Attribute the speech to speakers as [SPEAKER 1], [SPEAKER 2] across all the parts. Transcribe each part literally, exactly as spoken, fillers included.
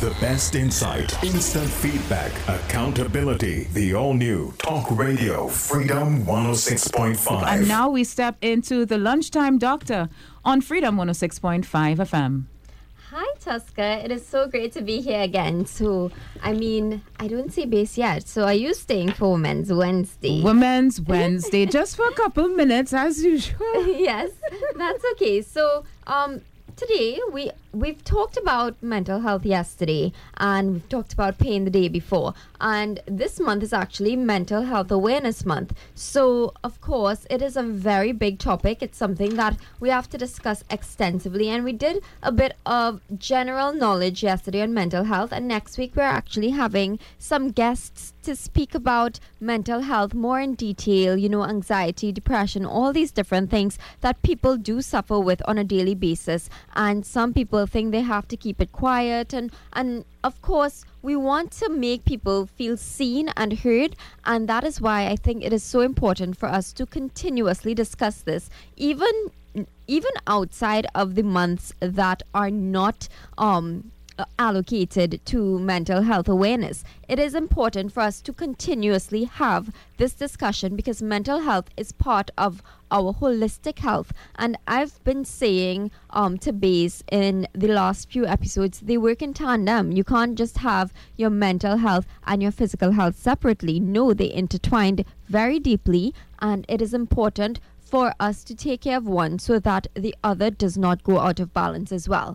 [SPEAKER 1] The best insight, instant feedback, accountability. The all-new Talk Radio Freedom one oh six point five.
[SPEAKER 2] And now we step into the Lunchtime Doctor on Freedom one oh six point five F M.
[SPEAKER 3] Hi, Tuska. It is so great to be here again. So, I mean, I don't see base yet. So, are you staying for Women's Wednesday?
[SPEAKER 2] Women's Wednesday, just for a couple minutes, as usual.
[SPEAKER 3] Yes, that's okay. So, um, today we we've talked about mental health yesterday, and we've talked about pain the day before, and this month is actually Mental Health Awareness Month. So of course it is a very big topic. It's something that we have to discuss extensively, and we did a bit of general knowledge yesterday on mental health, and next week we're actually having some guests to speak about mental health more in detail, you know, anxiety, depression, all these different things that people do suffer with on a daily basis, and some people think they have to keep it quiet, and and of course we want to make people feel seen and heard, and that is why I think it is so important for us to continuously discuss this, even even outside of the months that are not um allocated to mental health awareness. It is important for us to continuously have this discussion, because mental health is part of our holistic health. And I've been saying um, to Base in the last few episodes, they work in tandem. You can't just have your mental health and your physical health separately. No, they intertwined very deeply, and it is important for us to take care of one so that the other does not go out of balance as well.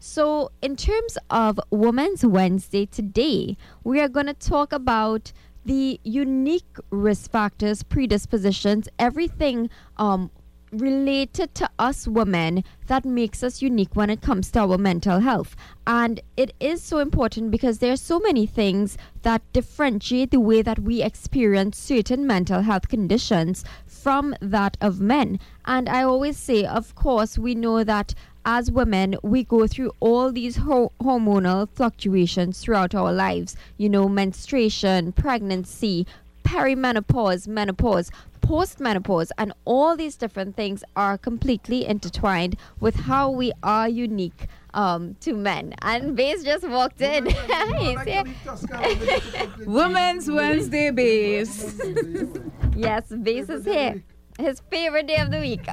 [SPEAKER 3] So in terms of Women's Wednesday today, we are going to talk about the unique risk factors, predispositions, everything um, related to us women that makes us unique when it comes to our mental health. And it is so important because there are so many things that differentiate the way that we experience certain mental health conditions from that of men. And I always say, of course, we know that as women, we go through all these ho- hormonal fluctuations throughout our lives. You know, menstruation, pregnancy, perimenopause, menopause, postmenopause, and all these different things are completely intertwined with how we are unique um, to men. And Base just walked in. He's here.
[SPEAKER 2] Women's Wednesday, Base.
[SPEAKER 3] Yes, Base is here. His favorite day of the week.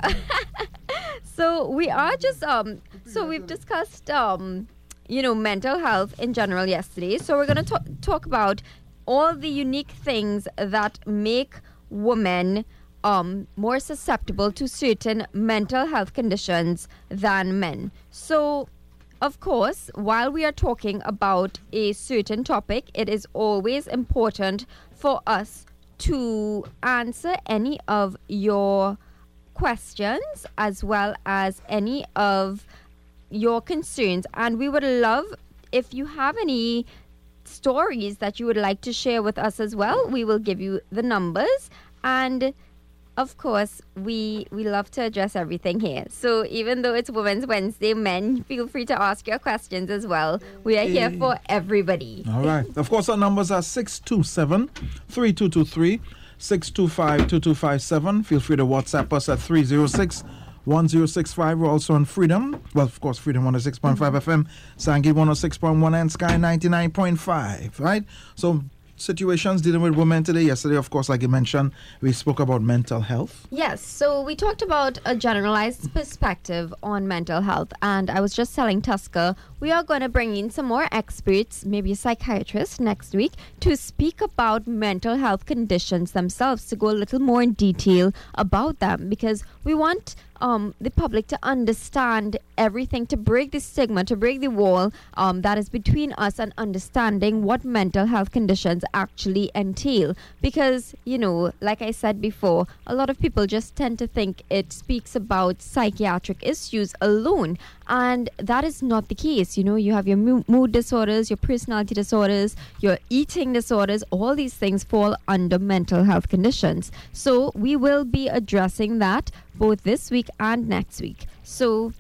[SPEAKER 3] So we are just um so we've discussed um you know mental health in general yesterday. So we're going to talk about all the unique things that make women um more susceptible to certain mental health conditions than men. So of course, while we are talking about a certain topic, it is always important for us to answer any of your questions as well as any of your concerns, and we would love if you have any stories that you would like to share with us as well. We will give you the numbers, and of course we we love to address everything here. So even though it's Women's Wednesday, men, feel free to ask your questions as well. We are here for everybody.
[SPEAKER 4] All right. Of course, our numbers are six two seven, three two two three, six two five, two two five seven. Feel free to WhatsApp us at three oh six, one oh six five. We're also on Freedom. Well, of course, Freedom one oh six point five F M, Sangi one oh six point one, and Sky ninety-nine point five, right? So situations dealing with women today. Yesterday, of course, like you mentioned, we spoke about mental health.
[SPEAKER 3] Yes, so we talked about a generalized perspective on mental health, and I was just telling Tusker, we are going to bring in some more experts, maybe a psychiatrist next week, to speak about mental health conditions themselves, to go a little more in detail about them, because we want um, the public to understand everything, to break the stigma, to break the wall um, that is between us and understanding what mental health conditions actually entail. Because, you know, like I said before, a lot of people just tend to think it speaks about psychiatric issues alone, and that is not the case. You know, you have your mo- mood disorders, your personality disorders, your eating disorders, all these things fall under mental health conditions. So we will be addressing that both this week and next week. So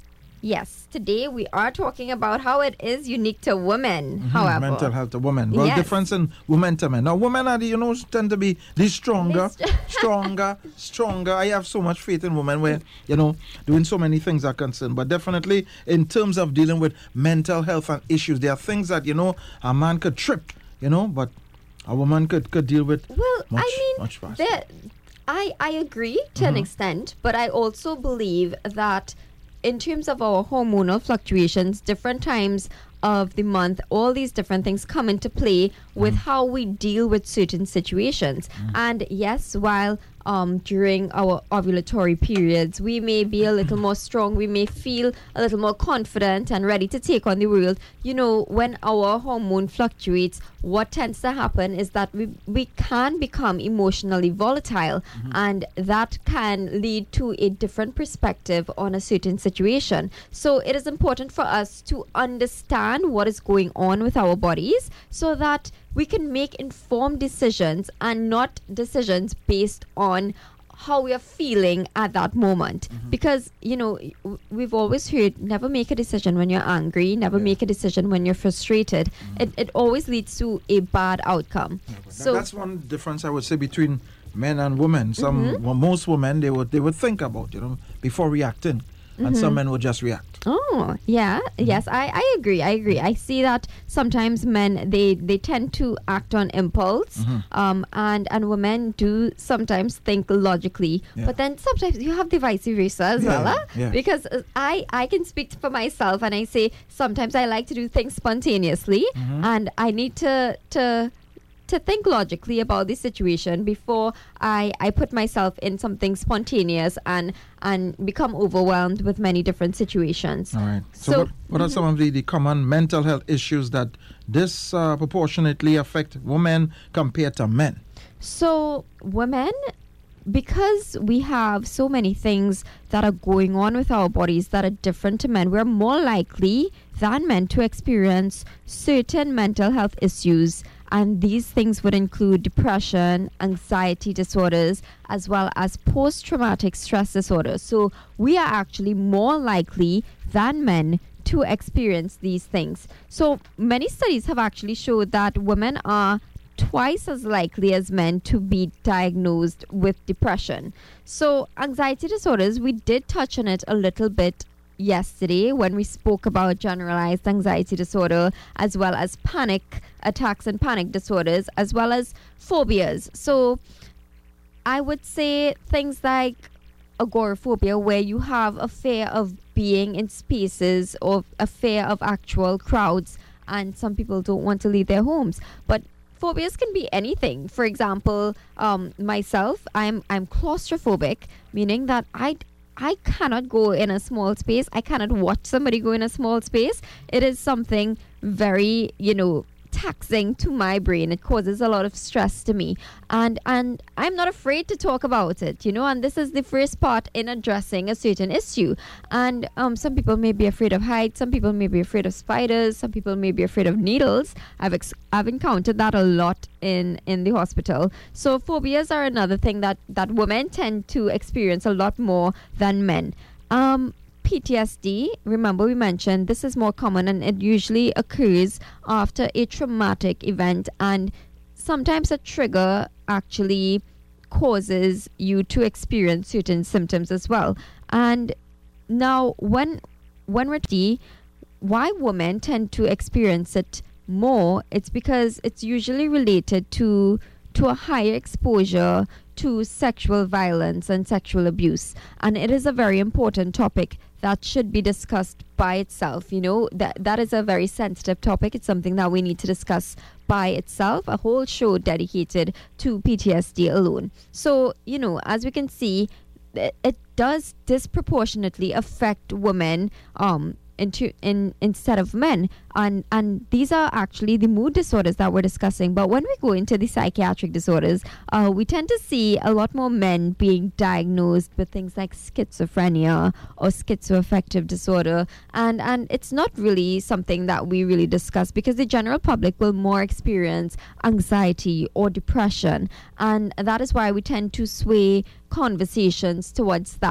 [SPEAKER 3] Yes, today we are talking about how it is unique to women,
[SPEAKER 4] Mhm,
[SPEAKER 3] however.
[SPEAKER 4] mental health of women. Well,
[SPEAKER 3] Yes.
[SPEAKER 4] difference in women to men. Now, women are, the, you know, tend to be the stronger,
[SPEAKER 3] They st-
[SPEAKER 4] stronger, stronger. I have so much faith in women where, you know, doing so many things are concerned. But definitely, in terms of dealing with mental health and issues, there are things that, you know, a man could trip, you know, but a woman could, could deal with
[SPEAKER 3] Well,
[SPEAKER 4] much,
[SPEAKER 3] I mean,
[SPEAKER 4] much faster.
[SPEAKER 3] there, I, I agree to an extent, but I also believe that in terms of our hormonal fluctuations, different times of the month, all these different things come into play with how we deal with certain situations. And yes, while um, during our ovulatory periods, we may be a little more strong, we may feel a little more confident and ready to take on the world. You know, when our hormone fluctuates, what tends to happen is that we, we can become emotionally volatile, and that can lead to a different perspective on a certain situation. So it is important for us to understand what is going on with our bodies so that we can make informed decisions and not decisions based on how we are feeling at that moment. Because, you know, w- we've always heard never make a decision when you're angry, never
[SPEAKER 4] Yeah.
[SPEAKER 3] make a decision when you're frustrated. It, it always leads to a bad outcome.
[SPEAKER 4] So
[SPEAKER 3] So
[SPEAKER 4] that's one difference I would say between men and women. Some,
[SPEAKER 3] Mm-hmm.
[SPEAKER 4] well, most women they would they would think about, you know, before reacting, and
[SPEAKER 3] Mm-hmm.
[SPEAKER 4] some men would just react.
[SPEAKER 3] Oh, yeah. Yes, I, I agree. I agree. I see that sometimes men, they, they tend to act on impulse, um, and, and women do sometimes think logically.
[SPEAKER 4] Yeah.
[SPEAKER 3] But then sometimes you have the vice versa as
[SPEAKER 4] Yeah,
[SPEAKER 3] well. Huh?
[SPEAKER 4] yeah.
[SPEAKER 3] Because uh, I, I can speak for myself and I say sometimes I like to do things spontaneously, and I need to... to to think logically about the situation before I, I put myself in something spontaneous and and become overwhelmed with many different situations.
[SPEAKER 4] All right. So,
[SPEAKER 3] So-
[SPEAKER 4] what, what are some of the, the common mental health issues that disproportionately affect women compared to men?
[SPEAKER 3] So women, because we have so many things that are going on with our bodies that are different to men, we're more likely than men to experience certain mental health issues. And these things would include depression, anxiety disorders, as well as post-traumatic stress disorders. So we are actually more likely than men to experience these things. So many studies have actually showed that women are twice as likely as men to be diagnosed with depression. So anxiety disorders, we did touch on it a little bit yesterday when we spoke about generalized anxiety disorder, as well as panic attacks and panic disorders, as well as phobias. So I would say things like agoraphobia, where you have a fear of being in spaces or a fear of actual crowds, and some people don't want to leave their homes. But phobias can be anything. For example, um, myself, I'm I'm claustrophobic, meaning that I I cannot go in a small space. I cannot watch somebody go in a small space. It is something very, you know, taxing to my brain. It causes a lot of stress to me, and and I'm not afraid to talk about it, you know. And this is the first part in addressing a certain issue. And um, some people may be afraid of heights. Some people may be afraid of spiders. Some people may be afraid of needles. I've ex- I've encountered that a lot in in the hospital. So phobias are another thing that that women tend to experience a lot more than men. Um, P T S D, remember we mentioned this is more common, and it usually occurs after a traumatic event, and sometimes a trigger actually causes you to experience certain symptoms as well. And now when when we're T, why women tend to experience it more, it's because it's usually related to to a higher exposure to sexual violence and sexual abuse. And it is a very important topic that should be discussed by itself. You know, that that is a very sensitive topic. It's something that we need to discuss by itself, a whole show dedicated to P T S D alone. So, you know, as we can see, it, it does disproportionately affect women um into in instead of men, and and these are actually the mood disorders that we're discussing. But when we go into the psychiatric disorders, uh, we tend to see a lot more men being diagnosed with things like schizophrenia or schizoaffective disorder, and and it's not really something that we really discuss, because the general public will more experience anxiety or depression, and that is why we tend to sway conversations towards that.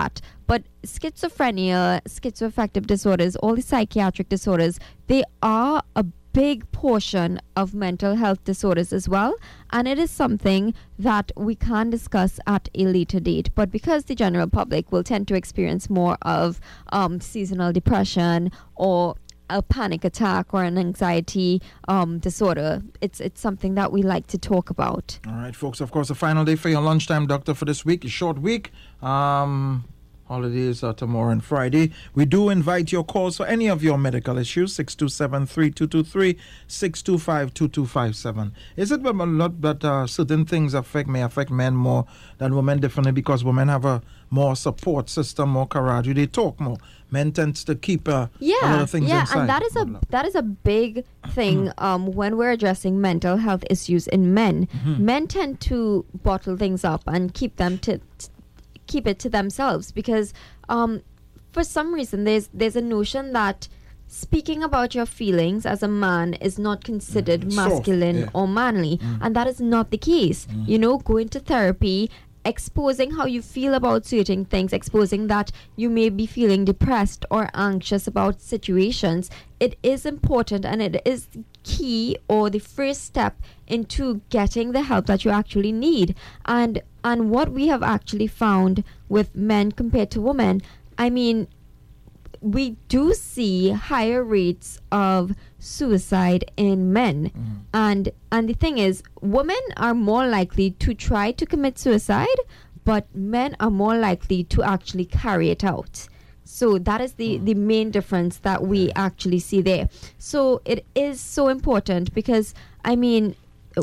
[SPEAKER 3] But schizophrenia, schizoaffective disorders, all the psychiatric disorders, they are a big portion of mental health disorders as well, and it is something that we can discuss at a later date. But because the general public will tend to experience more of um, seasonal depression or a panic attack or an anxiety um, disorder, it's it's something that we like to talk about.
[SPEAKER 4] All right, folks, of course, the final day for your lunchtime doctor for this week, a short week. Um, holidays are tomorrow and Friday. We do invite your calls for any of your medical issues, six two seven, three two two three, six two five, two two five seven. Is it a lot that uh, certain things affect may affect men more than women differently because women have a more support system, more camaraderie, they talk more. Men tend to keep uh,
[SPEAKER 3] yeah,
[SPEAKER 4] a lot of things
[SPEAKER 3] yeah,
[SPEAKER 4] inside.
[SPEAKER 3] and that is a that is a big thing um, when we're addressing mental health issues in men.
[SPEAKER 4] Mm-hmm.
[SPEAKER 3] Men tend to bottle things up and keep them to, to keep it to themselves because um, for some reason there's there's a notion that speaking about your feelings as a man is not considered
[SPEAKER 4] Mm,
[SPEAKER 3] masculine
[SPEAKER 4] soft, yeah.
[SPEAKER 3] or manly,
[SPEAKER 4] Mm.
[SPEAKER 3] and that is not the case.
[SPEAKER 4] Mm.
[SPEAKER 3] You know, going to therapy, exposing how you feel about certain things, exposing that you may be feeling depressed or anxious about situations, it is important and it is key or the first step into getting the help that you actually need. And and what we have actually found with men compared to women, I mean, we do see higher rates of suicide in men.
[SPEAKER 4] Mm.
[SPEAKER 3] And and the thing is, women are more likely to try to commit suicide, but men are more likely to actually carry it out. So that is the, the main difference that we actually see there. So it is so important because, I mean,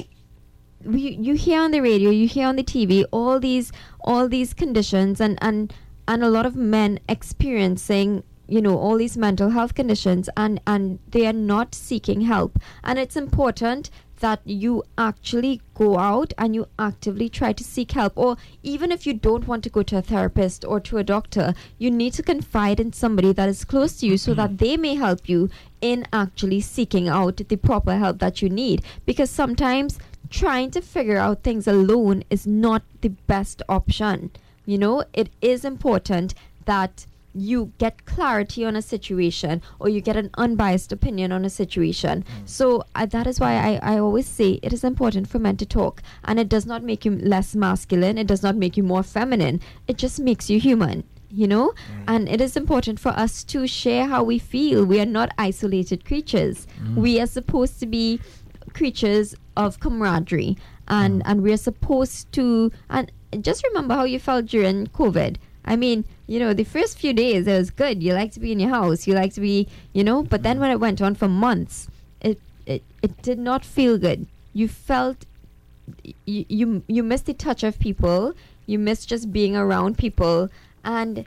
[SPEAKER 3] we, you hear on the radio, you hear on the T V, all these all these conditions and, and, and a lot of men experiencing, you know, all these mental health conditions, and, and they are not seeking help. And it's important that you actually go out and you actively try to seek help. Or even if you don't want to go to a therapist or to a doctor, you need to confide in somebody that is close to you so that they may help you in actually seeking out the proper help that you need. Because sometimes trying to figure out things alone is not the best option. You know, it is important that you get clarity on a situation or you get an unbiased opinion on a situation. Mm. So uh, that is why I, I always say it is important for men to talk, and it does not make you less masculine, it does not make you more feminine, it just makes you human, you know. Mm. And it is important for us to share how we feel. We are not isolated creatures. Mm. We are supposed to be creatures of camaraderie, and, mm. and we are supposed to, and just remember how you felt during COVID. I mean, you know, the first few days it was good. You like to be in your house. You like to be, you know, but then when it went on for months, it it, it did not feel good. You felt, you, you, you missed the touch of people. You missed just being around people. And,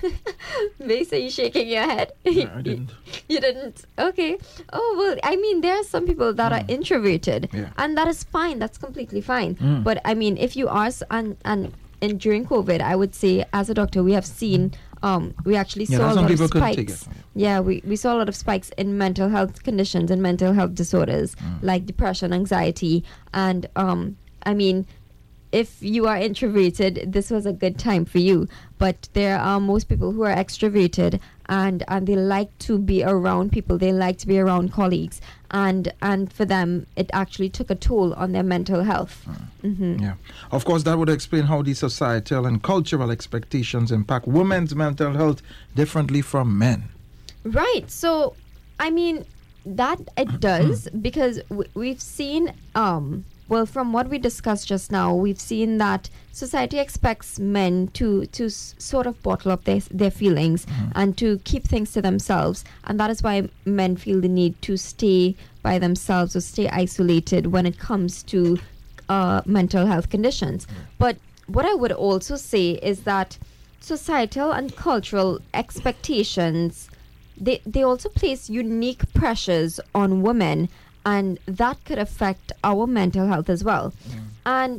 [SPEAKER 3] Mace, are you shaking your head?
[SPEAKER 4] No, I didn't.
[SPEAKER 3] You didn't? Okay. Oh, well, I mean, there are some people that mm. are introverted.
[SPEAKER 4] Yeah.
[SPEAKER 3] And that is fine. That's completely fine.
[SPEAKER 4] Mm.
[SPEAKER 3] But, I mean, if you are, s- and, and, and during COVID, I would say, as a doctor, we have seen, um, we actually
[SPEAKER 4] Yeah,
[SPEAKER 3] saw a
[SPEAKER 4] some
[SPEAKER 3] lot of
[SPEAKER 4] people couldn't take
[SPEAKER 3] spikes.
[SPEAKER 4] it.
[SPEAKER 3] Yeah, we, we saw a lot of spikes in mental health conditions and mental health disorders
[SPEAKER 4] Mm.
[SPEAKER 3] like depression, anxiety. And, um, I mean, if you are introverted, this was a good time for you. But there are most people who are extroverted and, and they like to be around people. They like to be around colleagues. And and for them, it actually took a toll on their mental health.
[SPEAKER 4] Mm.
[SPEAKER 3] Mm-hmm.
[SPEAKER 4] Yeah. Of course, that would explain how the societal and cultural expectations impact women's mental health differently from men.
[SPEAKER 3] Right. So, I mean, that it does because w- we've seen... um. Well, from what we discussed just now, we've seen that society expects men to to s- sort of bottle up their their feelings
[SPEAKER 4] Mm.
[SPEAKER 3] and to keep things to themselves, and that is why men feel the need to stay by themselves or stay isolated when it comes to uh, mental health conditions. But what I would also say is that societal and cultural expectations, they they also place unique pressures on women. And that could affect our mental health as well. Mm. And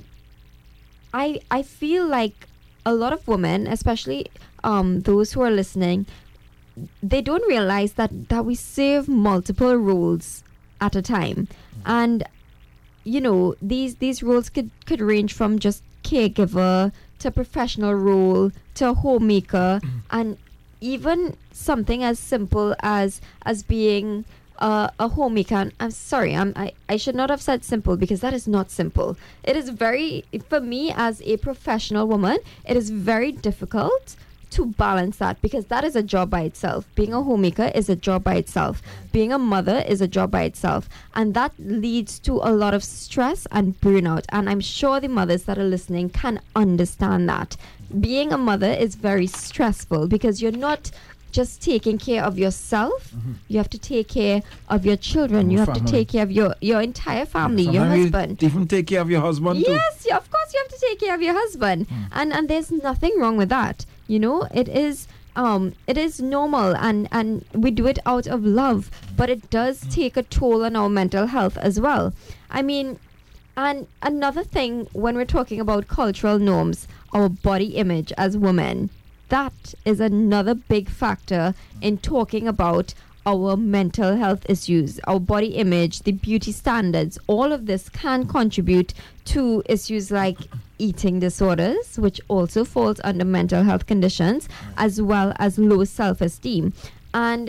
[SPEAKER 3] I I feel like a lot of women, especially um, those who are listening, they don't realize that, that we serve multiple roles at a time. Mm. And, you know, these these roles could, could range from just caregiver to professional role, to homemaker, and even something as simple as as being uh, a homemaker. And I'm sorry, I'm, I, I should not have said simple, because that is not simple. It is very, for me as a professional woman, it is very difficult to balance that, because that is a job by itself. Being a homemaker is a job by itself. Being a mother is a job by itself. And that leads to a lot of stress and burnout. And I'm sure the mothers that are listening can understand that. Being a mother is very stressful, because you're not just taking care of yourself. Mm-hmm. You have to take care of your children. Your you have family. to take care of your, your entire family, yeah, your husband.
[SPEAKER 4] You even take care of your husband too.
[SPEAKER 3] Yes, yeah, of course you have to take care of your husband. Mm. And and there's nothing wrong with that. You know, it is um it is normal, and and we do it out of love, but it does take a toll on our mental health as well. I mean, and another thing, when we're talking about cultural norms, our body image as women, that is another big factor in talking about our mental health issues. Our body image, the beauty standards, all of this can contribute to issues like eating disorders, which also falls under mental health conditions, as well as low self-esteem. And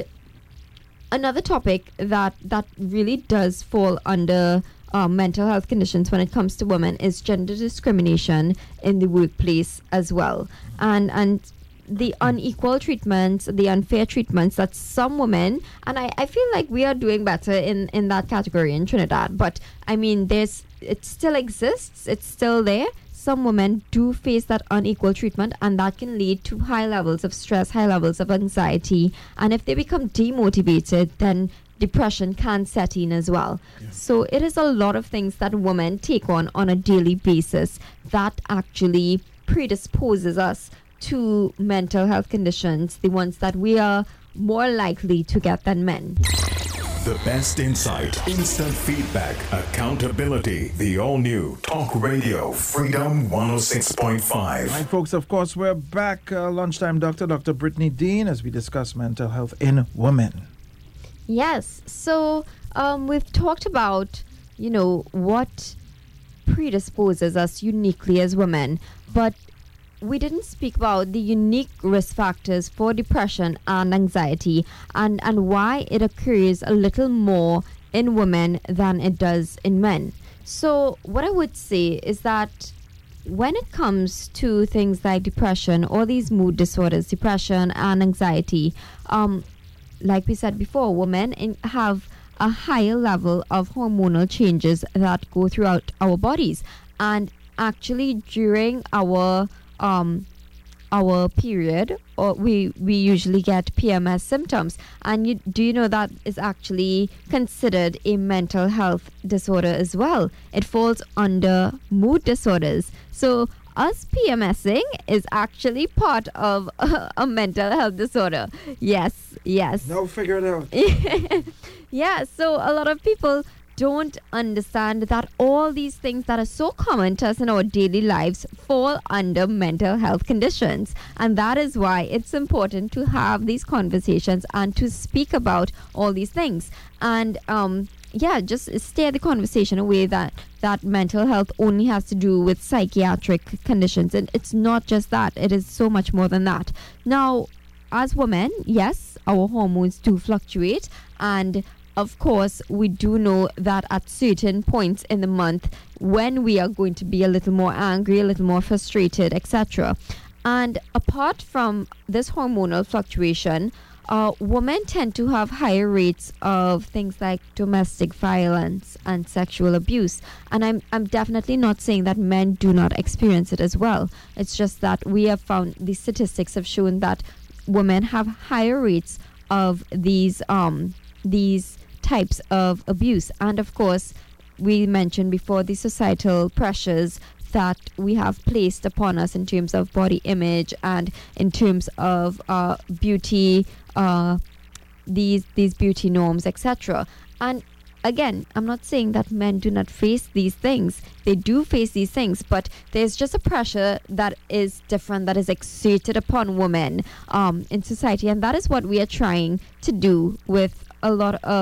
[SPEAKER 3] another topic that that really does fall under uh, mental health conditions when it comes to women is gender discrimination in the workplace as well. And and the unequal treatments, the unfair treatments that some women, and I, I feel like we are doing better in, in that category in Trinidad, but I mean, there's it still exists, it's still there. Some women do face that unequal treatment, and that can lead to high levels of stress, high levels of anxiety, and if they become demotivated, then depression can set in as well. Yeah. So it is a lot of things that women take on on a daily basis that actually predisposes us to mental health conditions, the ones that we are more likely to get than men.
[SPEAKER 1] The best insight, instant feedback, accountability. The all-new Talk Radio Freedom one oh six point five.
[SPEAKER 4] Right, folks, of course, we're back. Uh, lunchtime doctor, Doctor Brittany Dean, as we discuss mental health in women.
[SPEAKER 3] Yes, so um, we've talked about, you know, what predisposes us uniquely as women, but we didn't speak about the unique risk factors for depression and anxiety, and, and why it occurs a little more in women than it does in men. So what I would say is that when it comes to things like depression or these mood disorders, depression and anxiety, um, like we said before, women in, have a higher level of hormonal changes that go throughout our bodies. And actually during our um our period, or we we usually get P M S symptoms, and you do you know that is actually considered a mental health disorder as well. It falls under mood disorders. So us PMSing is actually part of a, a mental health disorder. Yes, yes.
[SPEAKER 4] Now figure it out.
[SPEAKER 3] Yeah, so a lot of people don't understand that all these things that are so common to us in our daily lives fall under mental health conditions. And that is why it's important to have these conversations and to speak about all these things. And um, yeah, just steer the conversation away that, that mental health only has to do with psychiatric conditions. And it's not just that. It is so much more than that. Now, as women, yes, our hormones do fluctuate, and of course, we do know that at certain points in the month, when we are going to be a little more angry, a little more frustrated, et cetera. And apart from this hormonal fluctuation, uh, women tend to have higher rates of things like domestic violence and sexual abuse. And I'm I'm definitely not saying that men do not experience it as well. It's just that we have found, the statistics have shown that women have higher rates of these um these types of abuse. And of course, we mentioned before the societal pressures that we have placed upon us in terms of body image and in terms of uh, beauty, uh, these these beauty norms, et cetera. And again, I'm not saying that men do not face these things. They do face these things, but there's just a pressure that is different, that is exerted upon women um, in society. And that is what we are trying to do with a lot of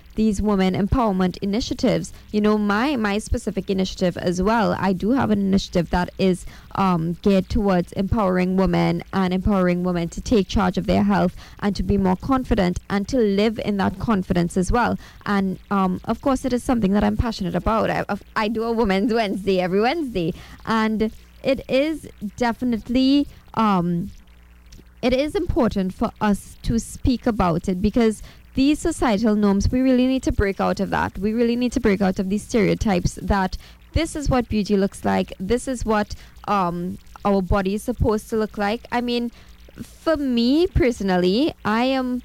[SPEAKER 3] these women empowerment initiatives. You know, my my specific initiative as well. I do have an initiative that is um, geared towards empowering women and empowering women to take charge of their health and to be more confident and to live in that confidence as well. And um, of course, it is something that I'm passionate about. I, I do a Women's Wednesday every Wednesday, and it is definitely um, it is important for us to speak about it, because these societal norms, we really need to break out of that. We really need to break out of these stereotypes that this is what beauty looks like. This is what um, our body is supposed to look like. I mean, for me personally, I am,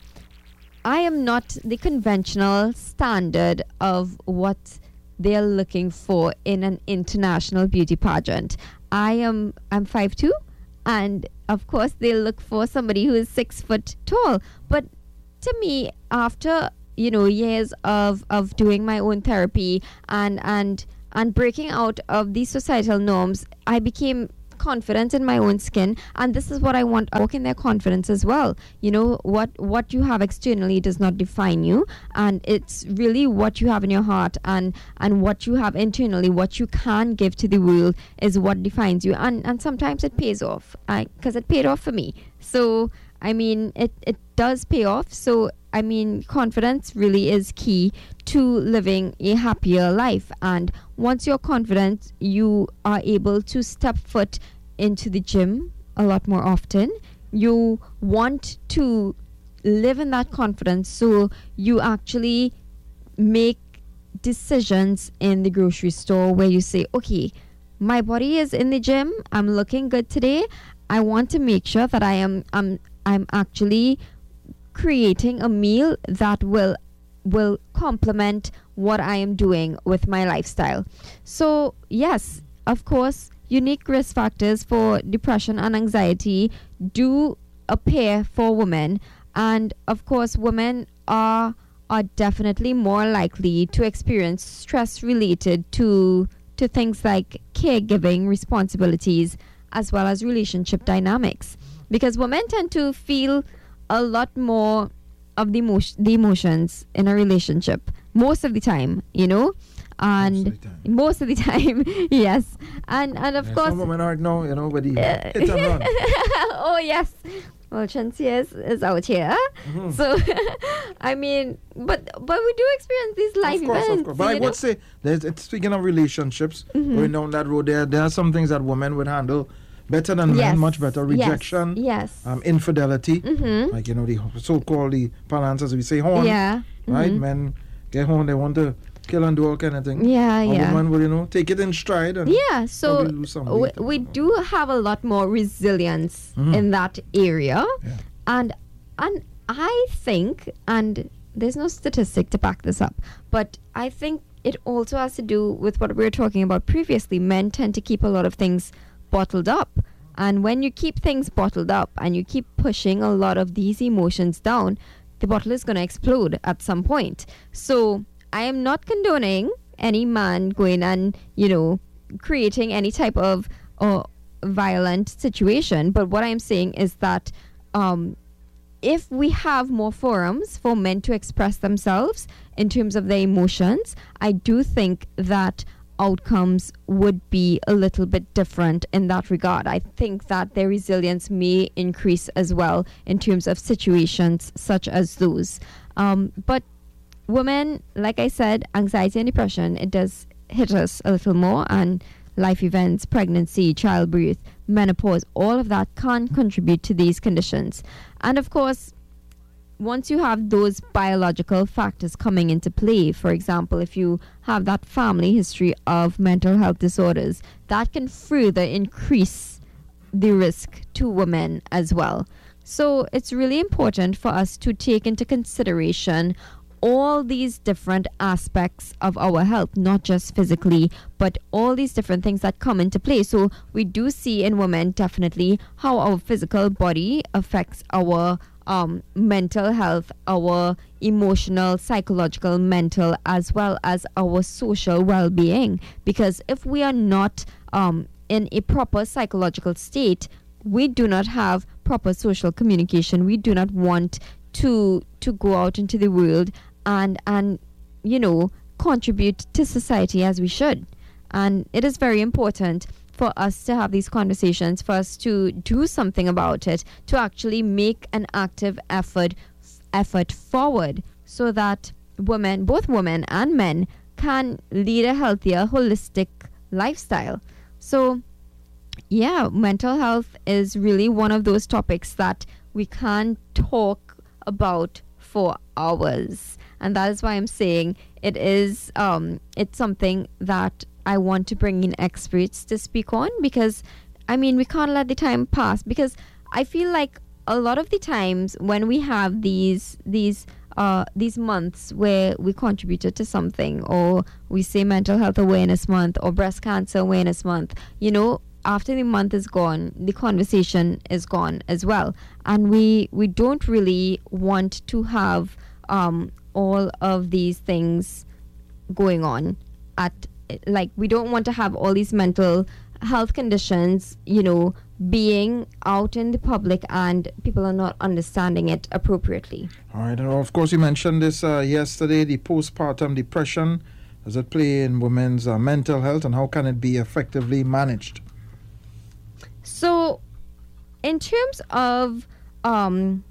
[SPEAKER 3] I am not the conventional standard of what they're looking for in an international beauty pageant. I am, I'm five two, and of course they look for somebody who is six foot tall. But to me, after you know years of of doing my own therapy and and and breaking out of these societal norms, I became confident in my own skin, and this is what I want. I walk in their confidence as well. You know, what what you have externally does not define you, and it's really what you have in your heart and and what you have internally, what you can give to the world, is what defines you. And and sometimes it pays off, because it paid off for me. So I mean, it, it does pay off. So, I mean, confidence really is key to living a happier life. And once you're confident, you are able to step foot into the gym a lot more often. You want to live in that confidence, so you actually make decisions in the grocery store where you say, okay, my body is in the gym, I'm looking good today. I want to make sure that I am I'm I'm actually creating a meal that will will complement what I am doing with my lifestyle. So yes, of course, unique risk factors for depression and anxiety do appear for women, and of course women are are definitely more likely to experience stress related to to things like caregiving responsibilities as well as relationship dynamics, because women tend to feel a lot more of the, emo- the emotions in a relationship most of the time, you know, and most of the time, most of the time yes, and and of
[SPEAKER 4] yeah,
[SPEAKER 3] course
[SPEAKER 4] some women aren't know, you know, but the
[SPEAKER 3] uh,
[SPEAKER 4] hit and run.
[SPEAKER 3] Oh yes, well, Chancy is, is out here, mm-hmm. So I mean, but but we do experience these life
[SPEAKER 4] of course,
[SPEAKER 3] events.
[SPEAKER 4] Of course. But I
[SPEAKER 3] know?
[SPEAKER 4] would say, there's, it's, speaking of relationships,
[SPEAKER 3] Mm-hmm.
[SPEAKER 4] going down that road, there there are some things that women would handle better than
[SPEAKER 3] Yes.
[SPEAKER 4] men, much better. Rejection,
[SPEAKER 3] Yes. yes.
[SPEAKER 4] Um, infidelity,
[SPEAKER 3] Mm-hmm.
[SPEAKER 4] like, you know, the so-called the parlance, as we say, horn,
[SPEAKER 3] Yeah.
[SPEAKER 4] right?
[SPEAKER 3] Mhm.
[SPEAKER 4] Men get home, they want to kill and do all kind of thing.
[SPEAKER 3] Yeah,
[SPEAKER 4] A
[SPEAKER 3] yeah.
[SPEAKER 4] woman will, you know, take it in stride. And
[SPEAKER 3] Yeah, so
[SPEAKER 4] probably lose some
[SPEAKER 3] we,
[SPEAKER 4] weight.
[SPEAKER 3] we do have a lot more resilience
[SPEAKER 4] Mhm.
[SPEAKER 3] in that area.
[SPEAKER 4] Yeah.
[SPEAKER 3] And and I think, and there's no statistic to back this up, but I think it also has to do with what we were talking about previously. Men tend to keep a lot of things bottled up. And when you keep things bottled up and you keep pushing a lot of these emotions down, the bottle is going to explode at some point. So I am not condoning any man going and, you know, creating any type of uh, violent situation. But what I'm saying is that um, if we have more forums for men to express themselves in terms of their emotions, I do think that outcomes would be a little bit different in that regard. I think that their resilience may increase as well in terms of situations such as those. Um, but women, like I said, anxiety and depression, it does hit us a little more, and life events, pregnancy, childbirth, menopause, all of that can contribute to these conditions. And of course, once you have those biological factors coming into play, for example, if you have that family history of mental health disorders, that can further increase the risk to women as well. So it's really important for us to take into consideration all these different aspects of our health, not just physically, but all these different things that come into play. So we do see in women definitely how our physical body affects our um, mental health, our emotional, psychological, mental, as well as our social well-being. Because if we are not um, in a proper psychological state, we do not have proper social communication. We do not want to to go out into the world and and you know, contribute to society as we should. And it is very important for us to have these conversations, for us to do something about it, to actually make an active effort effort forward so that women, both women and men, can lead a healthier, holistic lifestyle. So, yeah, mental health is really one of those topics that we can't talk about for hours. And that is why I'm saying it is um, it's something that I want to bring in experts to speak on, because, I mean, we can't let the time pass, because I feel like a lot of the times when we have these these uh, these months where we contributed to something, or we say Mental Health Awareness Month or Breast Cancer Awareness Month, you know, after the month is gone, the conversation is gone as well. And we, we don't really want to have um, all of these things going on at, like, we don't want to have all these mental health conditions, you know, being out in the public and people are not understanding it appropriately.
[SPEAKER 4] All right, and of course you mentioned this uh, yesterday, the postpartum depression. Does it play in women's uh, mental health, and how can it be effectively managed?
[SPEAKER 3] So, in terms of um,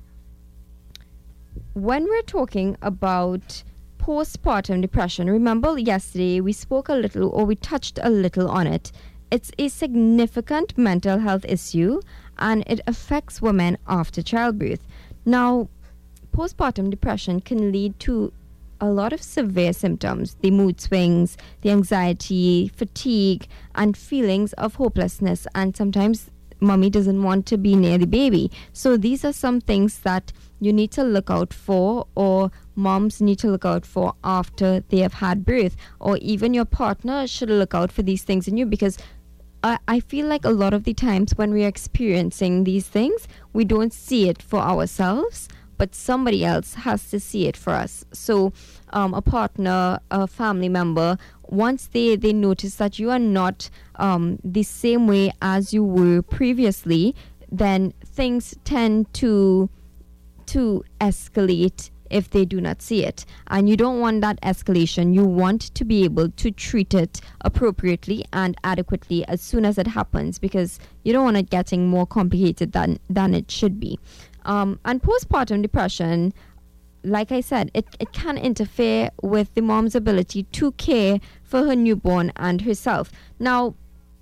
[SPEAKER 3] when we're talking about postpartum depression, remember yesterday we spoke a little, or we touched a little on it. It's a significant mental health issue, and it affects women after childbirth. Now, postpartum depression can lead to a lot of severe symptoms: the mood swings, the anxiety, fatigue, and feelings of hopelessness. And sometimes mommy doesn't want to be near the baby. So these are some things that you need to look out for, or moms need to look out for after they have had birth, or even your partner should look out for these things in you, because I, I feel like a lot of the times when we are experiencing these things, we don't see it for ourselves, but somebody else has to see it for us. So um, a partner, a family member, once they, they notice that you are not um, the same way as you were previously, then things tend to to escalate if they do not see it. And you don't want that escalation. You want to be able to treat it appropriately and adequately as soon as it happens, because you don't want it getting more complicated than, than it should be. Um, and postpartum depression, like I said, it, it can interfere with the mom's ability to care for her newborn and herself. Now,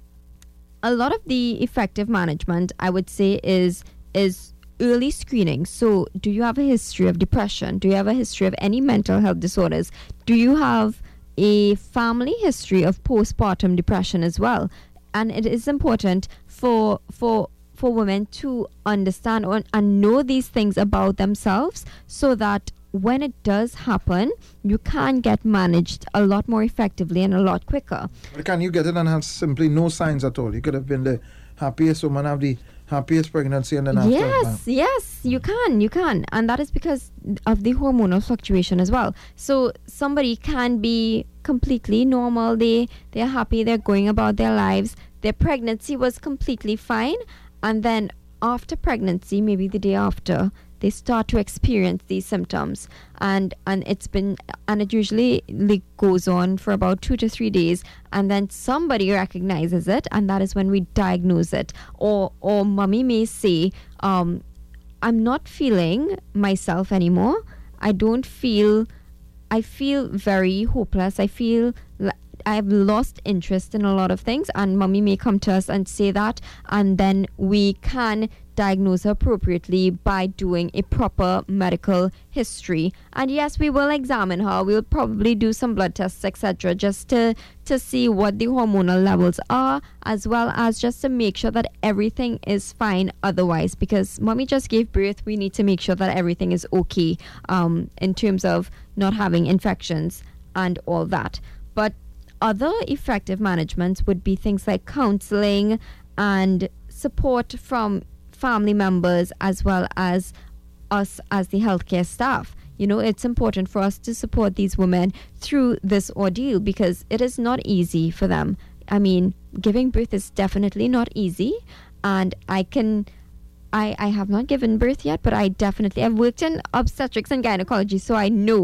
[SPEAKER 3] a lot of the effective management, I would say, is is early screening. So, do you have a history of depression? Do you have a history of any mental health disorders? Do you have a family history of postpartum depression as well? And it is important for for for women to understand or, and know these things about themselves, so that when it does happen, you can get managed a lot more effectively and a lot quicker.
[SPEAKER 4] Can you get it and have simply no signs at all? You could have been the happiest woman, have the happiest pregnancy, and then after.
[SPEAKER 3] Yes, uh, yes, you can, you can. And that is because of the hormonal fluctuation as well. So somebody can be completely normal, they, they're happy, they're going about their lives, their pregnancy was completely fine, and then after pregnancy, maybe the day after, they start to experience these symptoms, and and it's been and it usually like, goes on for about two to three days, and then somebody recognizes it, and that is when we diagnose it. Or or mommy may say, um, I'm not feeling myself anymore. I don't feel. I feel very hopeless. I feel like I've lost interest in a lot of things, and mommy may come to us and say that, and then we can diagnose her appropriately by doing a proper medical history. And yes, we will examine her. We'll probably do some blood tests, et cetera, just to to see what the hormonal levels are, as well as just to make sure that everything is fine otherwise, because mommy just gave birth. We need to make sure that everything is okay um, in terms of not having infections and all that. But other effective managements would be things like counseling and support from family members, as well as us as the healthcare staff. You know, it's important for us to support these women through this ordeal, because it is not easy for them. I mean, giving birth is definitely not easy, and I can I, I have not given birth yet, but I definitely I've worked in obstetrics and gynecology, so I know I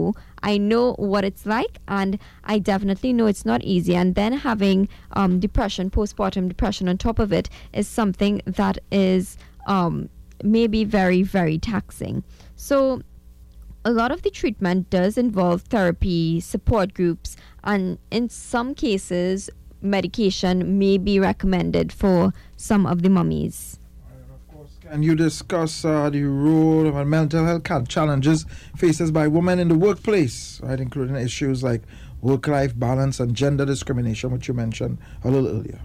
[SPEAKER 3] I know what it's like, and I definitely know it's not easy. And then having um, depression, postpartum depression on top of it is something that is um, maybe very, very taxing. So a lot of the treatment does involve therapy, support groups, and in some cases, medication may be recommended for some of the mummies.
[SPEAKER 4] Can you discuss uh, the role of mental health challenges faced by women in the workplace, right, including issues like work-life balance and gender discrimination, which you mentioned a little earlier?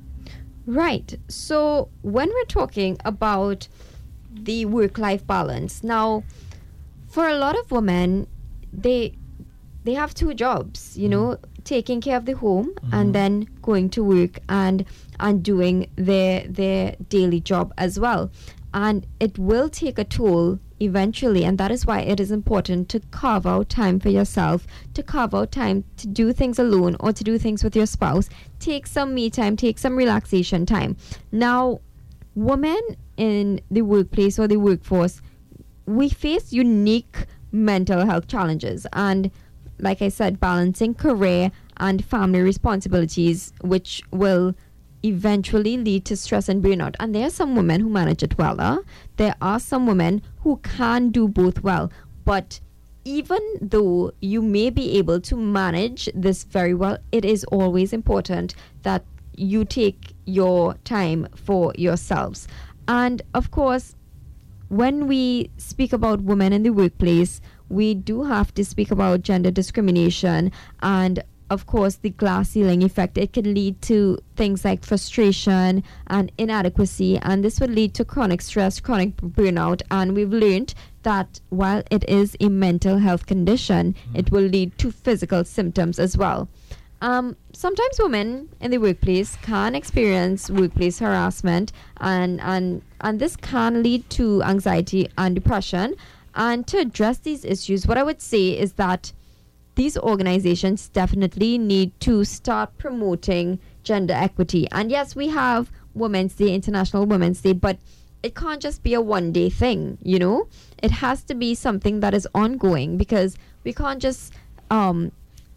[SPEAKER 3] Right. So when we're talking about the work-life balance, now, for a lot of women, they they have two jobs, you know, taking care of the home mm-hmm. and then going to work and and doing their their daily job as well. And it will take a toll eventually, and that is why it is important to carve out time for yourself, to carve out time to do things alone or to do things with your spouse. Take some me time, take some relaxation time. Now, women in the workplace or the workforce, we face unique mental health challenges, and like I said, balancing career and family responsibilities, which will eventually lead to stress and burnout. And there are some women who manage it well. Huh? There are some women who can do both well. But even though you may be able to manage this very well, it is always important that you take your time for yourselves. And of course, when we speak about women in the workplace, we do have to speak about gender discrimination and, of course, the glass ceiling effect. It can lead to things like frustration and inadequacy, and this would lead to chronic stress, chronic burnout. And we've learned that while it is a mental health condition, mm-hmm. it will lead to physical symptoms as well. Um, sometimes women in the workplace can experience workplace harassment, and, and, and this can lead to anxiety and depression. And to address these issues, what I would say is that these organizations definitely need to start promoting gender equity. And yes, we have Women's Day, International Women's Day, but it can't just be a one-day thing, you know? It has to be something that is ongoing, because we can't just um,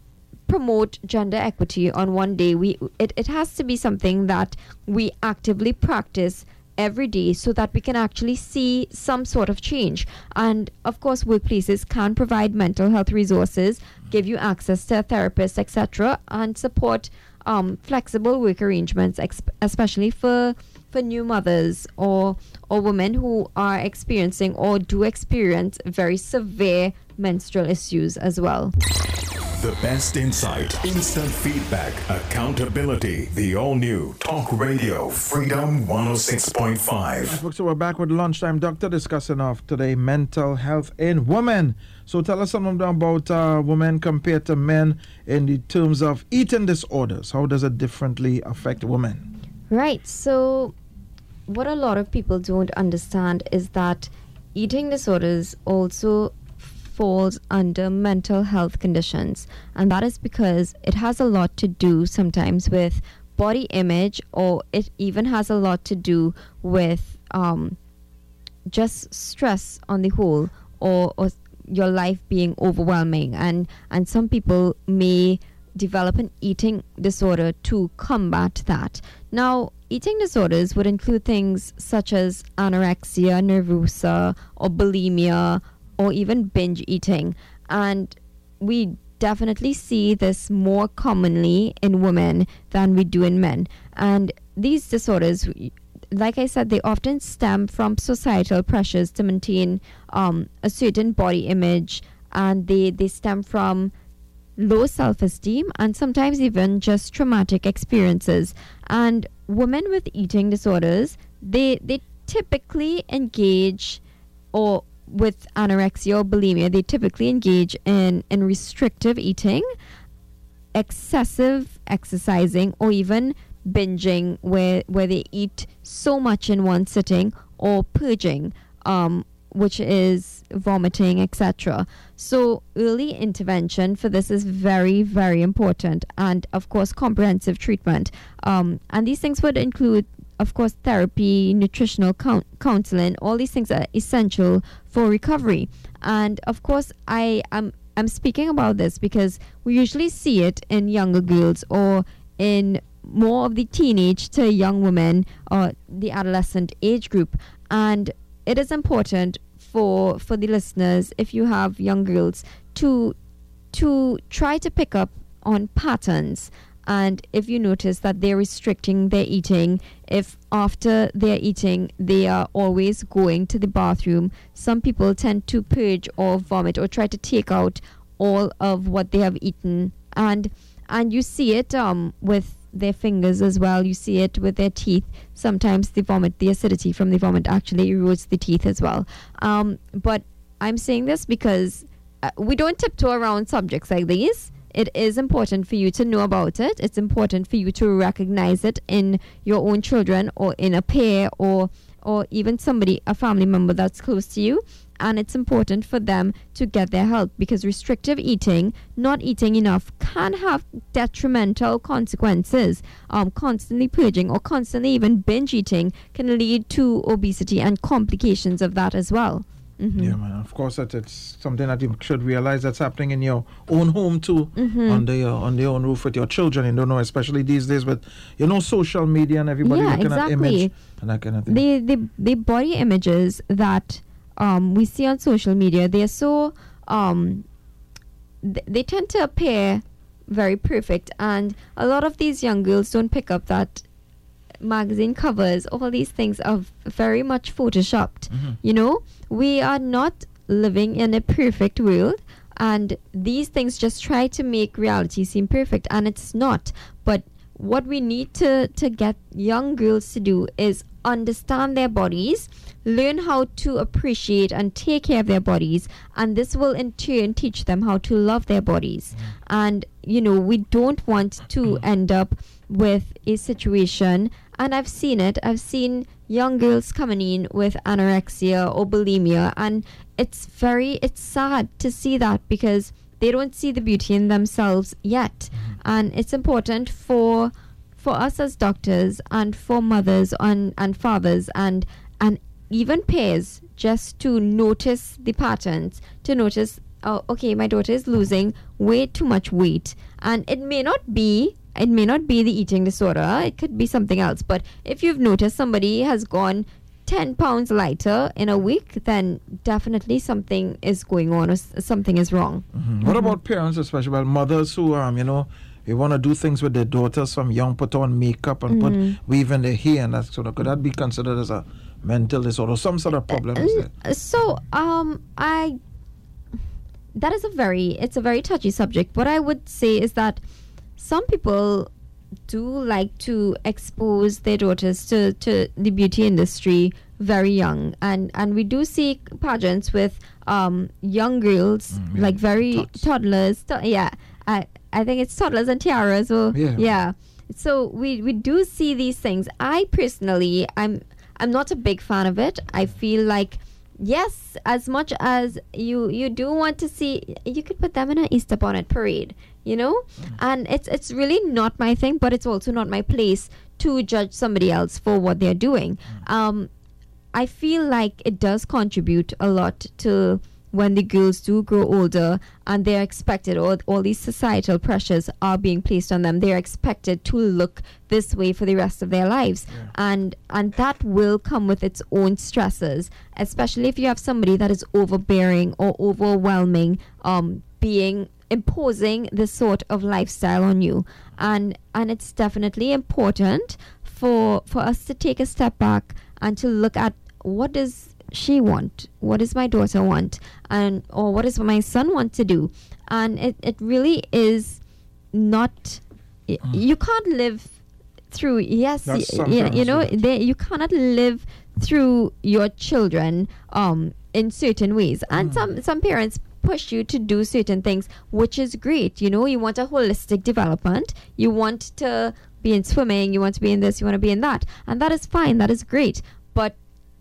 [SPEAKER 3] promote gender equity on one day. We it, it has to be something that we actively practice every day so that we can actually see some sort of change. And of course, workplaces can provide mental health resources, give you access to a therapist, et cetera, and support um, flexible work arrangements, exp- especially for for new mothers or or women who are experiencing or do experience very severe menstrual issues as well.
[SPEAKER 1] The best insight, instant feedback, accountability. The all-new Talk Radio Freedom one oh six point five.
[SPEAKER 4] Folks, so we're back with Lunchtime Doctor discussing of today mental health in women. So tell us something about uh, women compared to men in the terms of eating disorders. How does it differently affect women?
[SPEAKER 3] Right. So what a lot of people don't understand is that eating disorders also falls under mental health conditions, and that is because it has a lot to do sometimes with body image, or it even has a lot to do with um, just stress on the whole, or, or your life being overwhelming, and and some people may develop an eating disorder to combat that. Now, eating disorders would include things such as anorexia nervosa or bulimia, or even binge eating. And we definitely see this more commonly in women than we do in men. And these disorders, like I said, they often stem from societal pressures to maintain um, a certain body image, and they, they stem from low self-esteem and sometimes even just traumatic experiences. And women with eating disorders, they, they typically engage or with anorexia or bulimia, they typically engage in, in restrictive eating, excessive exercising, or even binging, where where they eat so much in one sitting, or purging, um, which is vomiting, et cetera. So early intervention for this is very, very important, and of course comprehensive treatment. Um, and these things would include, of course, therapy, nutritional count- counseling. All these things are essential for recovery. And of course, I am I'm speaking about this because we usually see it in younger girls or in more of the teenage to young women or the adolescent age group. And it is important for for the listeners, if you have young girls, to to try to pick up on patterns. And if you notice that they're restricting their eating, if after they're eating they are always going to the bathroom, some people tend to purge or vomit or try to take out all of what they have eaten. And and you see it um with their fingers as well. You see it with their teeth. Sometimes the vomit, the acidity from the vomit actually erodes the teeth as well. Um, but I'm saying this because uh, we don't tiptoe around subjects like these. It is important for you to know about it. It's important for you to recognize it in your own children or in a peer or or even somebody, a family member that's close to you. And it's important for them to get their help, because restrictive eating, not eating enough, can have detrimental consequences. Um, constantly purging or constantly even binge eating can lead to obesity and complications of that as well. Mm-hmm.
[SPEAKER 4] Yeah, man. Of course, that it's something that you should realize that's happening in your own home too,
[SPEAKER 3] Mm-hmm.
[SPEAKER 4] under your on your own roof with your children. You don't know, especially these days with you know social media and everybody
[SPEAKER 3] Yeah,
[SPEAKER 4] looking
[SPEAKER 3] exactly.
[SPEAKER 4] at image and that kind of thing.
[SPEAKER 3] The, the, the body images that um, we see on social media, they're so, um, th- they tend to appear very perfect. And a lot of these young girls don't pick up that magazine covers, all these things are very much photoshopped.
[SPEAKER 4] Mhm.
[SPEAKER 3] You know, we are not living in a perfect world, and these things just try to make reality seem perfect, and it's not. But what we need to to get young girls to do is understand their bodies, learn how to appreciate and take care of their bodies, and this will in turn teach them how to love their bodies. And you know, we don't want to end up with a situation, and I've seen it, I've seen young girls coming in with anorexia or bulimia, and it's very, it's sad to see that, because they don't see the beauty in themselves yet. And it's important for for us as doctors and for mothers and, and fathers and and even peers just to notice the patterns, to notice, oh, okay, my daughter is losing way too much weight, and it may not be it may not be the eating disorder, it could be something else. But if you've noticed somebody has gone ten pounds lighter in a week, then definitely something is going on or s- something is wrong.
[SPEAKER 4] Mhm. What about parents, especially well, mothers who um you know they want to do things with their daughters from young, put on makeup and put weave in their hair, and that sort of, could that be considered as a mental disorder, some sort of problem? Is there?
[SPEAKER 3] Uh, So, um, I that is a very it's a very touchy subject. What I would say is that some people do like to expose their daughters to, to the beauty industry very young, and and we do see pageants with um young girls,
[SPEAKER 4] Mm, yeah.
[SPEAKER 3] like very
[SPEAKER 4] Tots.
[SPEAKER 3] toddlers. To- yeah, I I think it's toddlers and tiaras. Or
[SPEAKER 4] Yeah.
[SPEAKER 3] yeah. So we we do see these things. I personally, I'm I'm not a big fan of it. I feel like, yes, as much as you you do want to see, you could put them in an Easter bonnet parade, you know. And it's it's really not my thing, but it's also not my place to judge somebody else for what they're doing. Um, I feel like it does contribute a lot to when the girls do grow older and they're expected, or all these societal pressures are being placed on them. They're expected to look this way for the rest of their lives.
[SPEAKER 4] Yeah.
[SPEAKER 3] And and that will come with its own stresses, especially if you have somebody that is overbearing or overwhelming, um, being imposing this sort of lifestyle on you. And and it's definitely important for for us to take a step back and to look at, what does she want, what does my daughter want, and or what does my son want to do. And it, it really is not, y- you can't live through, yes,
[SPEAKER 4] That's
[SPEAKER 3] y-
[SPEAKER 4] some
[SPEAKER 3] y- you
[SPEAKER 4] parents
[SPEAKER 3] know,
[SPEAKER 4] do that.
[SPEAKER 3] they, you cannot live through your children um in certain ways. And some some parents push you to do certain things, which is great. You know, you want a holistic development, you want to be in swimming, you want to be in this, you want to be in that, and that is fine, that is great. But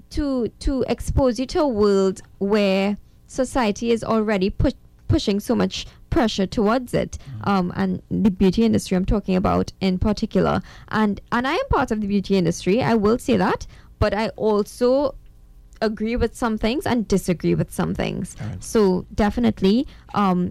[SPEAKER 3] to to expose you to a world where society is already pu- pushing so much pressure towards it, um, and the beauty industry I'm talking about in particular, and and I am part of the beauty industry, I will say that, but I also agree with some things and disagree with some things.
[SPEAKER 4] Right.
[SPEAKER 3] So definitely, um,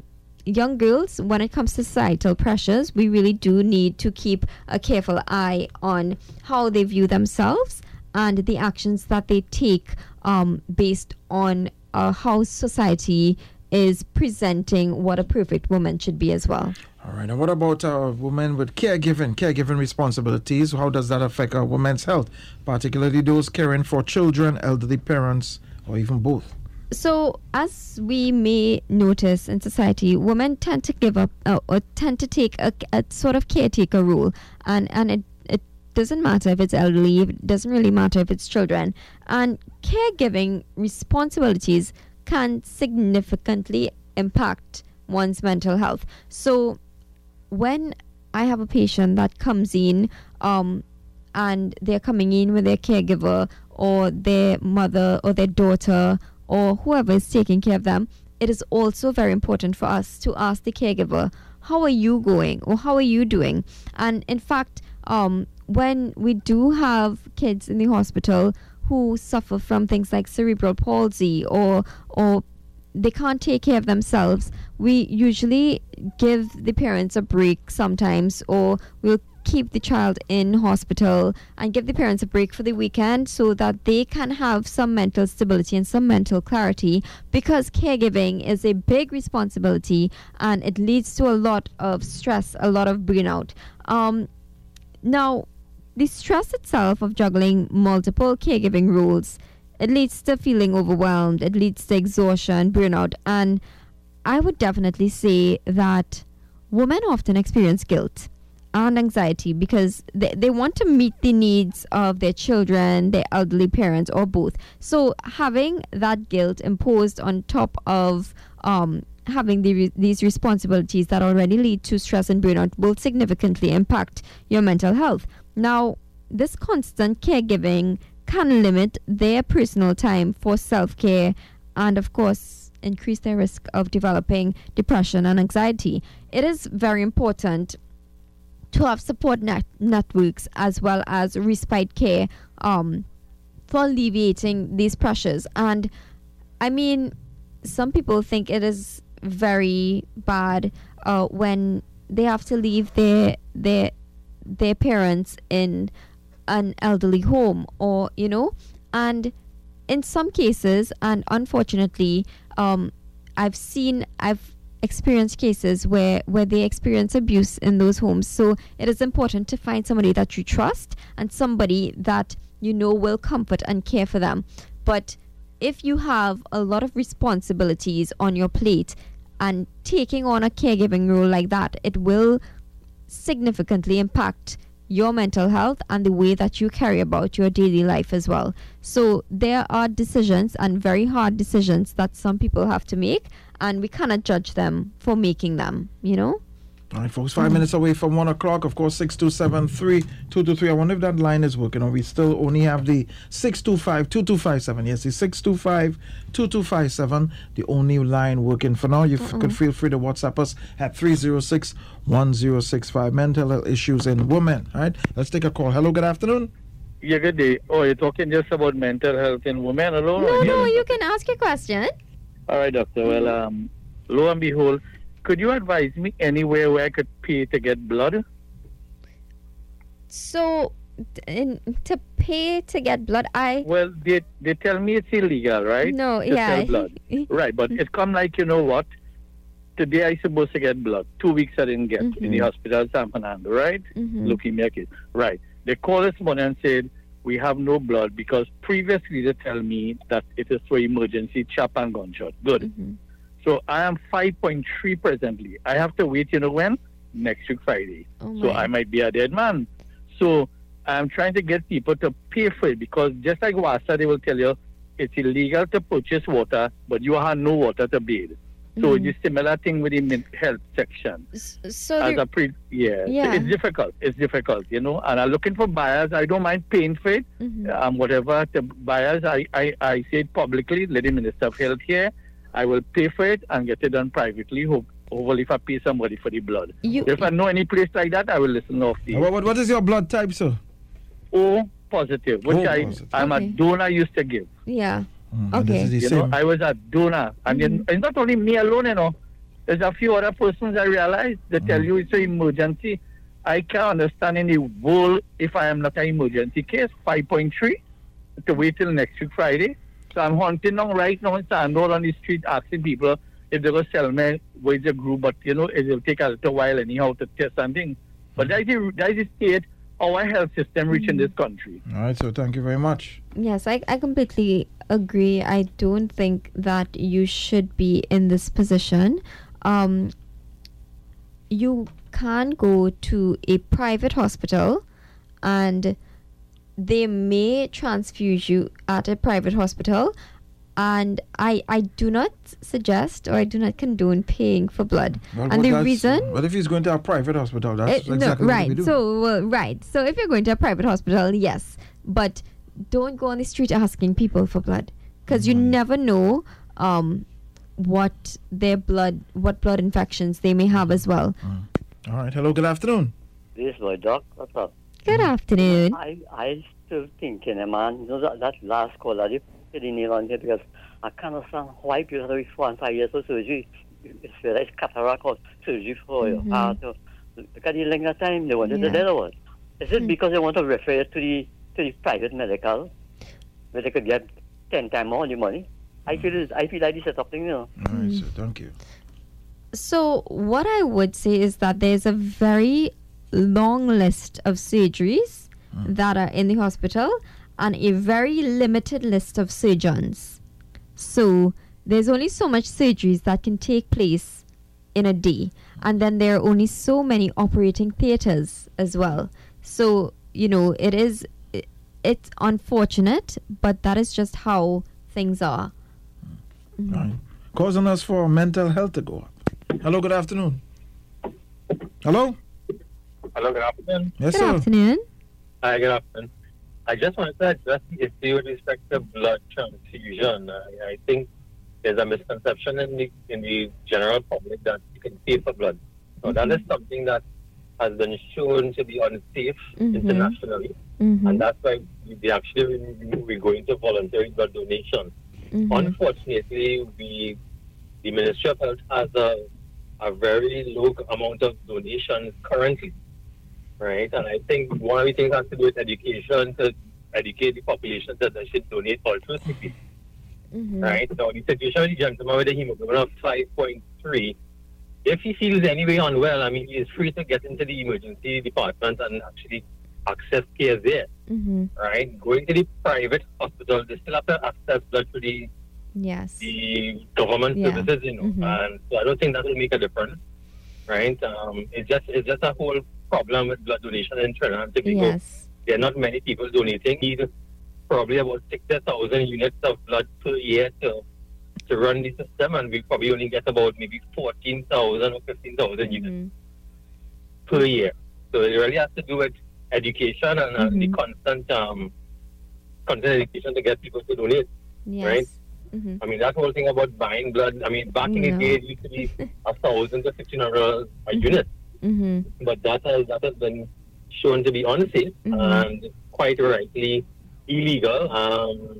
[SPEAKER 3] young girls, when it comes to societal pressures, we really do need to keep a careful eye on how they view themselves and the actions that they take um, based on uh, how society is presenting what a perfect woman should be as well.
[SPEAKER 4] All right. And what about uh, women with caregiving, caregiving responsibilities? How does that affect a woman's health, particularly those caring for children, elderly parents, or even both?
[SPEAKER 3] So, as we may notice in society, women tend to give up uh, or tend to take a, a sort of caretaker role, and and it it doesn't matter if it's elderly, it doesn't really matter if it's children, and caregiving responsibilities can significantly impact one's mental health. So when I have a patient that comes in um, and they're coming in with their caregiver or their mother or their daughter or whoever is taking care of them, it is also very important for us to ask the caregiver, how are you going or how are you doing? And in fact, um, when we do have kids in the hospital who suffer from things like cerebral palsy or or they can't take care of themselves, we usually give the parents a break sometimes, or we'll keep the child in hospital and give the parents a break for the weekend so that they can have some mental stability and some mental clarity, because caregiving is a big responsibility and it leads to a lot of stress, a lot of burnout. Um, now, the stress itself of juggling multiple caregiving roles, it leads to feeling overwhelmed, it leads to exhaustion, burnout, and I would definitely say that women often experience guilt and anxiety because they, they want to meet the needs of their children, their elderly parents, or both. So having that guilt imposed on top of um, having the re- these responsibilities that already lead to stress and burnout will significantly impact your mental health. Now, this constant caregiving can limit their personal time for self-care and, of course, increase their risk of developing depression and anxiety. It is very important to have support net- networks as well as respite care um, for alleviating these pressures. And, I mean, some people think it is very bad uh, when they have to leave their their their parents in an elderly home, or you know, and in some cases, and unfortunately, um, I've seen, I've experienced cases where where they experience abuse in those homes. So it is important to find somebody that you trust and somebody that you know will comfort and care for them. But if you have a lot of responsibilities on your plate and taking on a caregiving role like that, it will significantly impact your mental health and the way that you carry about your daily life as well. So there are decisions, and very hard decisions, that some people have to make, and we cannot judge them for making them, you know?
[SPEAKER 4] All right, folks, five mm-hmm. minutes away from one o'clock. Of course, six two seven, three two two three. I wonder if that line is working, or we still only have the six two five, two two five seven. Yes, the six two five, two two five seven, the only line working for now. You f- can feel free to WhatsApp us at three oh six, one oh six five. Mental health issues in women. All right, let's take a call. Hello, good afternoon.
[SPEAKER 5] Yeah, good day. Oh, you're talking just about mental health in women alone?
[SPEAKER 3] No, no, you can ask your question.
[SPEAKER 5] All right, doctor. Well, um, lo and behold, could you advise me anywhere where I could pay to get blood?
[SPEAKER 3] So, in, to pay to get blood, I...
[SPEAKER 5] Well, they they tell me it's illegal, right?
[SPEAKER 3] No,
[SPEAKER 5] to
[SPEAKER 3] yeah.
[SPEAKER 5] sell blood. Right, but it come like, you know what? Today I supposed to get blood. Two weeks I didn't get
[SPEAKER 3] Mm-hmm.
[SPEAKER 5] in the hospital, San Fernando, right?
[SPEAKER 3] Mm-hmm.
[SPEAKER 5] Leukemia case. Right. They called this morning and said, we have no blood because previously they tell me that it is for emergency chop and gunshot. Good.
[SPEAKER 3] Mm-hmm.
[SPEAKER 5] So I am five point three presently. I have to wait, you know when? Next week Friday.
[SPEAKER 3] Oh
[SPEAKER 5] so
[SPEAKER 3] my.
[SPEAKER 5] I might be a dead man. So I'm trying to get people to pay for it because just like WASA, they will tell you it's illegal to purchase water, but you have no water to bathe. So
[SPEAKER 3] Mhm.
[SPEAKER 5] it's a similar thing with the men- health section.
[SPEAKER 3] S- So,
[SPEAKER 5] As
[SPEAKER 3] there-
[SPEAKER 5] a pre, yeah. So
[SPEAKER 3] Yeah.
[SPEAKER 5] it's difficult. It's difficult, you know. And I'm looking for buyers. I don't mind paying for it.
[SPEAKER 3] Mhm.
[SPEAKER 5] Um, whatever the buyers, I, I, I say it publicly. Let the Minister of Health here. I will pay for it and get it done privately. Hope, hopefully, if I pay somebody for the blood.
[SPEAKER 3] You-
[SPEAKER 5] if I know any place like that, I will listen off the
[SPEAKER 4] What, what, what is your blood type, sir?
[SPEAKER 5] O positive, which
[SPEAKER 4] O
[SPEAKER 5] I
[SPEAKER 4] positive.
[SPEAKER 5] I'm
[SPEAKER 3] Okay.
[SPEAKER 5] a donor used to give.
[SPEAKER 3] yeah.
[SPEAKER 4] Mm, and
[SPEAKER 3] Okay.
[SPEAKER 4] This is the
[SPEAKER 5] You
[SPEAKER 4] same.
[SPEAKER 5] know, I was a donor, and
[SPEAKER 3] Mhm.
[SPEAKER 5] then, it's not only me alone. You know, There's a few other persons I realize that tell you it's an emergency. I can't understand in the world if I am not an emergency case, five point three, to wait till next week Friday. So I'm hunting down right now in Sandal on the street asking people if they're going to sell me with the group, but you know, it will take a little while anyhow to test something. But that is the, that is the state our health system reach in this country.
[SPEAKER 4] All right, so thank you very much.
[SPEAKER 3] Yes, I, I completely agree. I don't think that you should be in this position. Um, you can go to a private hospital and they may transfuse you at a private hospital. And I, I do not suggest or I do not condone paying for blood.
[SPEAKER 4] Well,
[SPEAKER 3] and the
[SPEAKER 4] that's-
[SPEAKER 3] reason...
[SPEAKER 4] But if he's going to a private hospital, that's
[SPEAKER 3] Uh,
[SPEAKER 4] exactly
[SPEAKER 3] no,
[SPEAKER 4] what
[SPEAKER 3] right.
[SPEAKER 4] we do.
[SPEAKER 3] So well, right. So if you're going to a private hospital, yes, but don't go on the street asking people for blood because you never know um, what their blood, what blood infections they may have as well.
[SPEAKER 4] All right. Hello, good afternoon.
[SPEAKER 6] This is my doc. What's up?
[SPEAKER 3] Good afternoon.
[SPEAKER 6] I I still thinking, eh, man. You know that, that last call that you put in here on here because I can't understand why people have to wait four and five years for surgery. It's whether it's cataract or surgery for your heart. Or, look at the length of time they wanted
[SPEAKER 3] Yeah.
[SPEAKER 6] the other one. Is it because they want to refer it to the to the private medical where they could get ten times more the money? I feel it's, I feel like this is something, you know.
[SPEAKER 4] All right, so thank you.
[SPEAKER 3] So what I would say is that there's a very long list of surgeries that are in the hospital and a very limited list of surgeons. So there's only so much surgeries that can take place in a day. And then there are only so many operating theaters as well. So, you know, it is, it, it's unfortunate, but that is just how things are.
[SPEAKER 4] All right. Causing us for mental health to go up. Hello, good afternoon. Hello?
[SPEAKER 5] Hello, good afternoon.
[SPEAKER 4] Yes,
[SPEAKER 3] Good
[SPEAKER 4] sir.
[SPEAKER 3] afternoon.
[SPEAKER 5] Hi, good afternoon. I just wanted to address the issue with respect to blood transfusion. I, I think there's a misconception in the in the general public that you can pay for blood. So that is something that has been shown to be unsafe
[SPEAKER 3] Mhm.
[SPEAKER 5] internationally,
[SPEAKER 3] Mm-hmm.
[SPEAKER 5] and that's why we actually we're going to voluntary blood donation.
[SPEAKER 3] Mm-hmm.
[SPEAKER 5] Unfortunately, we the Ministry of Health has a a very low amount of donations currently. Right, and I think one of the things has to do with education to educate the population that they should donate altruistically.
[SPEAKER 3] Mm-hmm.
[SPEAKER 5] Right, so the situation with the gentleman with the hemoglobin of five point three, if he feels any way unwell, I mean, he is free to get into the emergency department and actually access care there.
[SPEAKER 3] Mm-hmm.
[SPEAKER 5] Right, going to the private hospital, they still have to access blood to the,
[SPEAKER 3] Yes.
[SPEAKER 5] the government
[SPEAKER 3] Yeah.
[SPEAKER 5] services, you know,
[SPEAKER 3] Mhm.
[SPEAKER 5] and so I don't think that will make a difference. Right, um, it's just it's just a whole problem with blood donation in Trinidad and Tobago.
[SPEAKER 3] Yes.
[SPEAKER 5] There are not many people donating. Need probably about sixty thousand units of blood per year to to run the system, and we probably only get about maybe fourteen thousand or fifteen thousand units
[SPEAKER 3] Mhm.
[SPEAKER 5] per year. So it really has to do with education and uh, the
[SPEAKER 3] Mhm.
[SPEAKER 5] constant um, constant education to get people to donate.
[SPEAKER 3] Yes.
[SPEAKER 5] Right?
[SPEAKER 3] Mm-hmm.
[SPEAKER 5] I mean, that whole thing about buying blood, I mean, back in the
[SPEAKER 3] No.
[SPEAKER 5] day, it used to be a thousand to fifteen hundred dollars a
[SPEAKER 3] Mhm.
[SPEAKER 5] unit.
[SPEAKER 3] Mm-hmm.
[SPEAKER 5] But that has that has been shown to be unsafe
[SPEAKER 3] Mhm.
[SPEAKER 5] and quite rightly illegal. Um,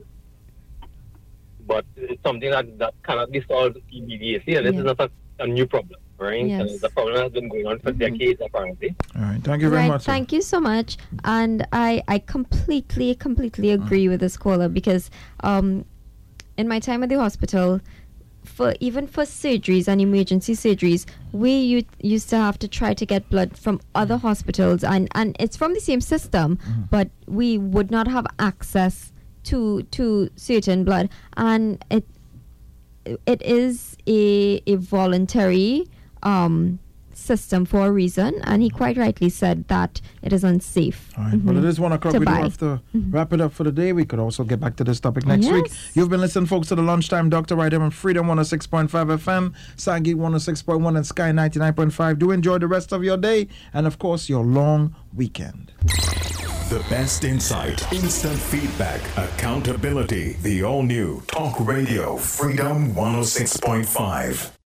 [SPEAKER 5] but it's something that, that cannot be solved immediately, and this
[SPEAKER 3] Yeah.
[SPEAKER 5] is not a, a new problem, right?
[SPEAKER 3] Yes.
[SPEAKER 5] And the problem has been going on for
[SPEAKER 3] Mhm.
[SPEAKER 5] decades, apparently.
[SPEAKER 4] All right. Thank you very
[SPEAKER 3] Right,
[SPEAKER 4] much, sir.
[SPEAKER 3] thank you so much. And I, I completely, completely agree with this caller because um, in my time at the hospital, for even for surgeries and emergency surgeries, we u- used to have to try to get blood from other hospitals, and, and it's from the same system, but we would not have access to to certain blood, and it it is a a voluntary um, system for a reason, and he quite rightly said that it is unsafe.
[SPEAKER 4] All right. Well, it is one o'clock.
[SPEAKER 3] To
[SPEAKER 4] We do
[SPEAKER 3] buy.
[SPEAKER 4] have to wrap it up for the day. We could also get back to this topic next week.
[SPEAKER 3] Yes.
[SPEAKER 4] You've been listening, folks, to the Lunchtime Doctor right here on Freedom one oh six point five F M, Sagi one oh six point one, and Sky ninety-nine point five. Do enjoy the rest of your day and, of course, your long weekend.
[SPEAKER 1] The best insight, instant feedback, accountability. The all new Talk Radio Freedom one oh six point five.